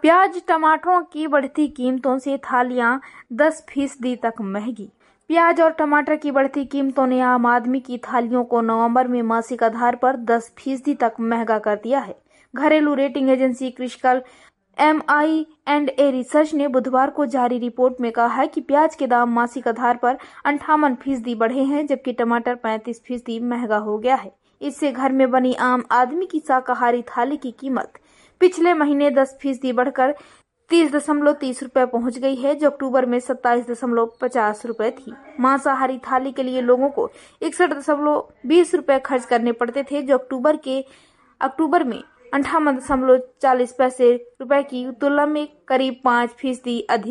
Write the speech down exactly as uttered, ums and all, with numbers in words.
प्याज टमाटरों की बढ़ती कीमतों से थालियां दस फीसदी तक महंगी। प्याज और टमाटर की बढ़ती कीमतों ने आम आदमी की थालियों को नवंबर में मासिक आधार पर दस फीसदी तक महंगा कर दिया है। घरेलू rating agency CRISIL M I and A research ने बुधवार को जारी रिपोर्ट में कहा है कि प्याज के दाम मासिक आधार पर अंठावन फीसदी बढ़े हैं, जबकि टमाटर पैंतीस फीसदी महंगा हो गया है। इससे घर में बनी आम आदमी की शाकाहारी थाली की कीमत पिछले महीने दस फीसदी बढ़कर तीस दशमलव तीस रूपए पहुँच गई है, जो अक्टूबर में सत्ताईस दशमलव पचास रूपए थी। मांसाहारी थाली के लिए लोगों को इकसठ दशमलव बीस रूपए खर्च करने पड़ते थे, जो अक्टूबर के अक्टूबर में अंठावन दशमलव चालीस पैसे रुपए की तुलना में करीब पाँच फीसदी अधिक